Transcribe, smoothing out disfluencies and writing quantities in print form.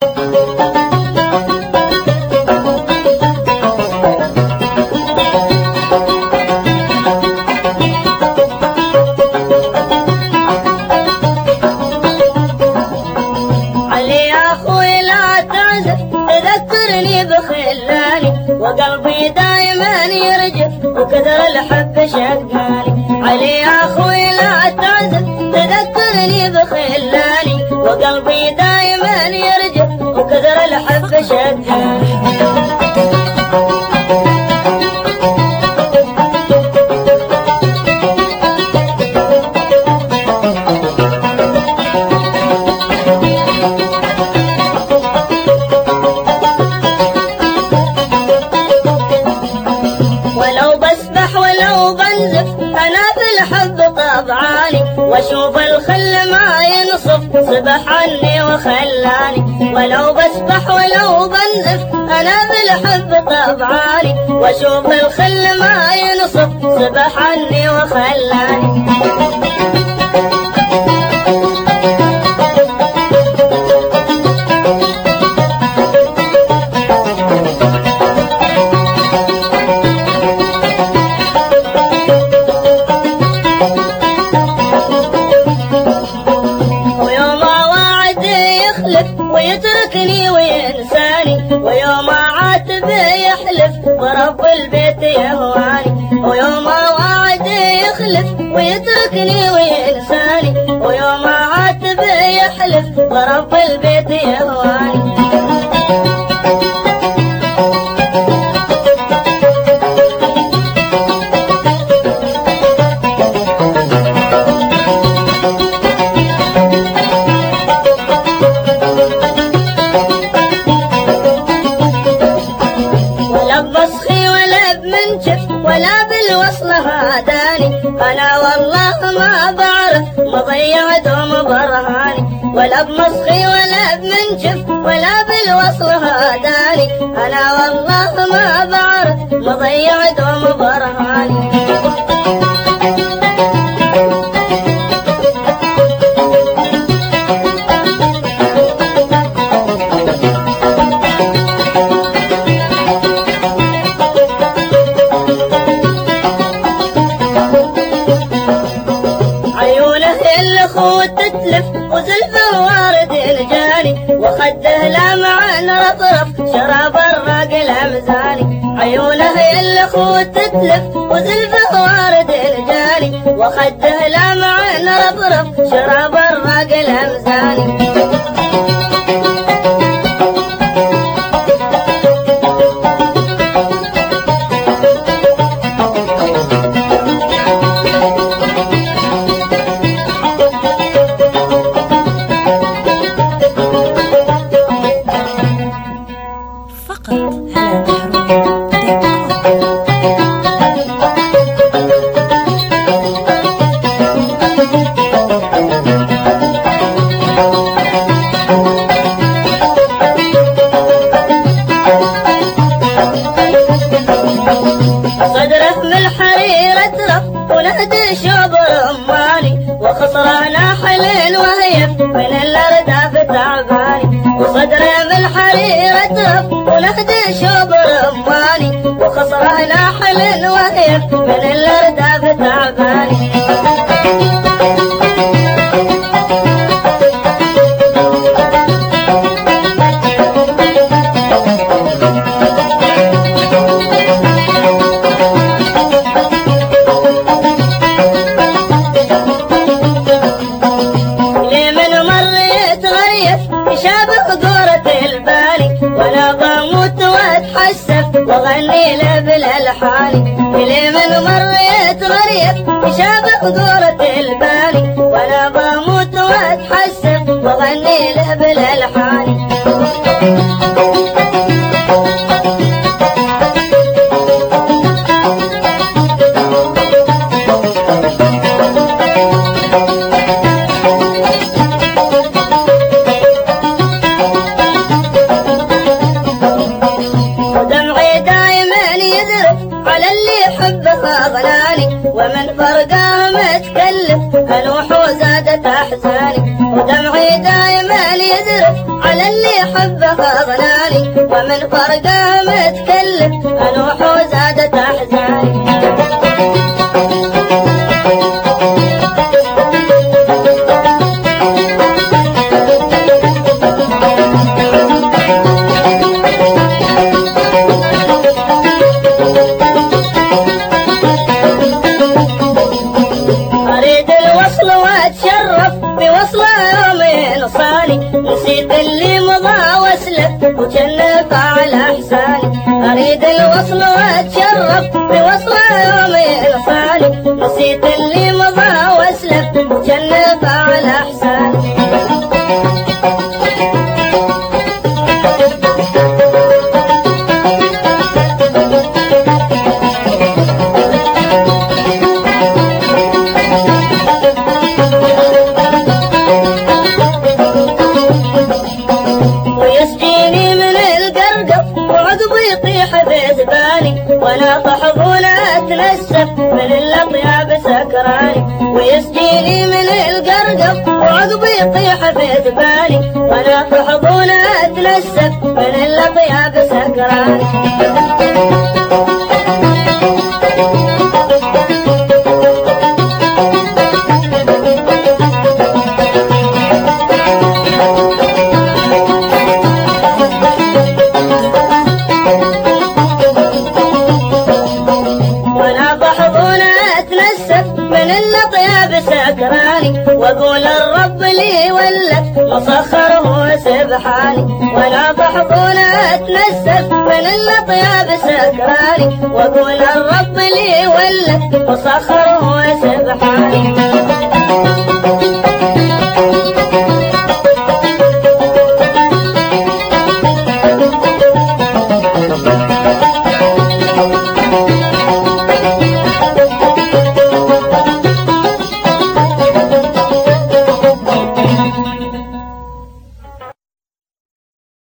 وقلبي دايما يرجف وكثر الحب شقاني. علي يا اخوي لا تعزف تذكرني بخلاني، وقلبي دايما يرجف وكثر الحب شقاني. واشوف الخل ما ينصف صبح عني وخلاني، ولو بسبح ولو بنزف انا بالحب طبعاني. واشوف الخل ما ينصف صبح عني وخلاني. ويتركني وينساني، ويوم عاتب يحلف ورب البيت يهواني. ويوم وعد يخلف ويتركني وينساني، ويوم عاتب يحلف ورب البيت يهواني. ولا بالوصل هاداني، أنا والله ما بعرف مضيع دوم برهاني. ولا بمسخي ولا بمنشف ولا بالوصل هاداني، أنا والله ما بعرف مضيع دوم برهاني. تتلف وزلفه وارد الجاني، وخده لمع رطرف شراب الراقل امزاني. عيونه الاخوة تتلف وزلفه وارد الجاني، وخده لمع رطرف شراب الراقل امزاني. ونهدي شوب رماني، وخسرانة حليل وهي من الأرداف تعباني. وصدري بالحرير اترف ونهدي شوب رماني، وخسرانة حليل وهي من الأرداف تعباني. وغني له بالالحاني، اللي من مر يتغريب يشابه قورة الباني. وانا بموت واتحسف وغني له بالالحاني. ومن فرقه متكلف ألوح وزادت أحزاني، ودمعي دايما يذرف على اللي حبها ظناني ومن فرقه متكلف أنوح وزادت أحزاني نسيت اللي مضى واسلف وجنب على احساني اريد الوصل واتشرف بوصل يومي لصالي نسيت اللي مضى واسلف وجنب على احساني وانا طحظون اتنسف من الاطياب سكراني ويسجيني من القرقب وعقبي يطيح في زبالي وانا طحظون اتنسف من الاطياب سكراني واقول الرب لي ولك مسخره سبحاني وانا بحضون اتنسف من الاطياب سكراني واقول الرب لي ولك مسخره سبحاني